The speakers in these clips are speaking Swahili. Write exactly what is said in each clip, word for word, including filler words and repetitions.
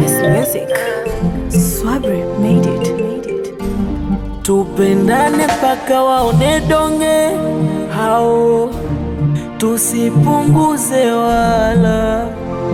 It's music. Swabri made it. Tupendane paka waone donge hao, tusipunguze wala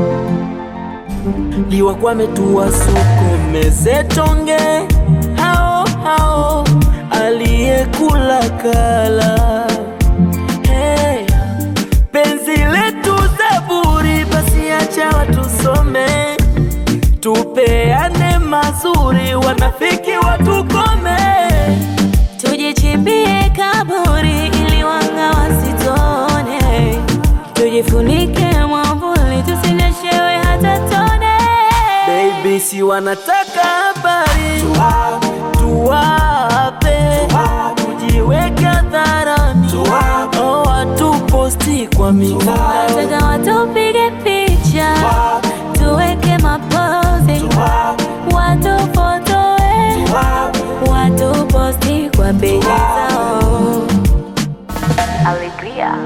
liwa kwa metuwa sukomeze tonge hao hao, aliyekula kala. Hey, penzi letu zaburi, basi acha watusome, tupeane mazuri, wanafiki watukome. Tujichimbie kaburi ili wanga wasitone, tujifunike mwavuli tusinyeshewe hata tone. Baby, si wanataka habari tuwape, tujiweke hadharani, oh, watu posti kwa mitandao, nataka watupige picha tuweke mapozi, watu fotoe, watu posti kwa peji zao. Alegria.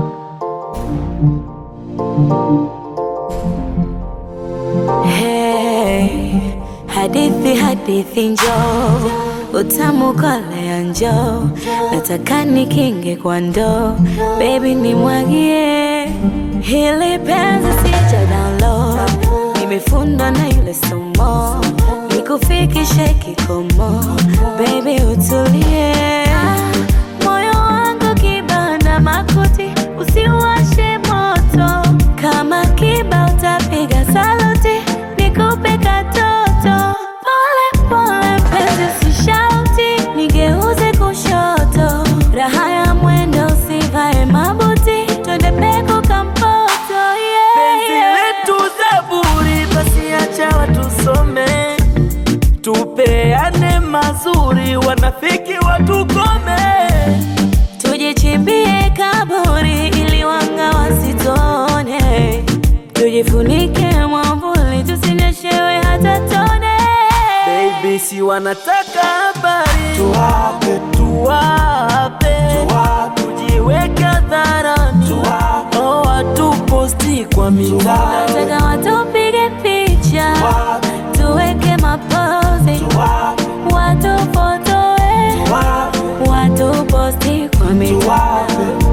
Hey, hadithi hadithi njoo, utamu kolea njoo, nataka nikinge kwa ndoo, baby nimwagie hili penzi sija download, nimefundwa na yule somo, nikufikishe kikomo, baby utulie. Moyo wangu kibanda makuti, usiwashe moto, kama kiba utapiga saluti, nikupe katoto. Pole pole penzi usishauti, nigeuze kushoto, raha ya mwendo usivae mabuti, twende peko kampoto, yeah. Penzi letu zaburi, basi acha watusome, tupeane mazuri, wanafiki watukome. Tujichimbie kaburi ili wanga wasitone, tujifunike mwavuli tusinyeshewe hata tone. Baby, si wanataka habari tuwape, tuwape, tujiweke hadharani, oh, watu posti kwa mitandao, nataka watupige picha tuweke mapozi, watu fotoe, watu posti kwa mitandao.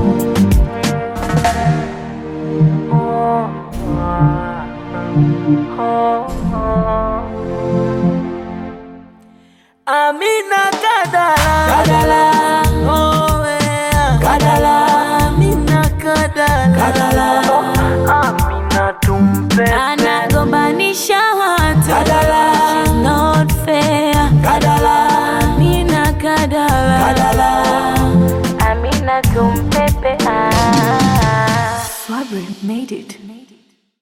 Amina Kadala, Kadala, oh yeah, Kadala, Amina Kadala, Kadala, Amina tumpe, anagombanisha watu, Kadala, she's not fair, Kadala, Amina Kadala, Kadala, Amina tumpepe. Swabri made it.